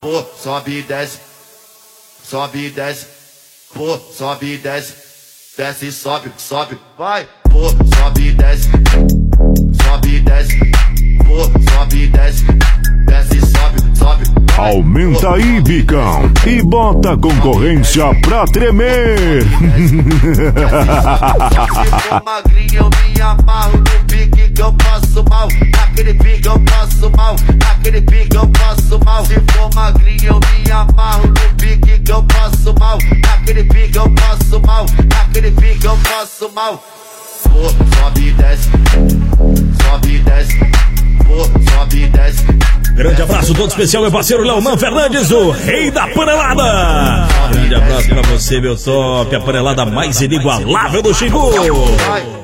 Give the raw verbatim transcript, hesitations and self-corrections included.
Pô, sobe e desce, sobe e desce, pô, sobe e desce, desce e sobe, sobe, vai, pô, sobe e desce, sobe e desce, pô, sobe e desce, desce e sobe, sobe, vai. Aumenta aí, Bicão, e bota a concorrência pra tremer. Se for magrinho eu me amarro no pique que eu passo mal, naquele pique eu passo mal, naquele pique eu passo mal. Se for magrinho eu me amarro no pique que eu passo mal, naquele pique eu passo mal, naquele pique eu passo mal. Pô, sobe e desce, sobe e desce, pô, sobe e desce. Grande abraço todo especial, meu parceiro Leonan Fernandes, o rei da panelada. Grande abraço pra você, meu top, a panelada mais inigualável do Xingu.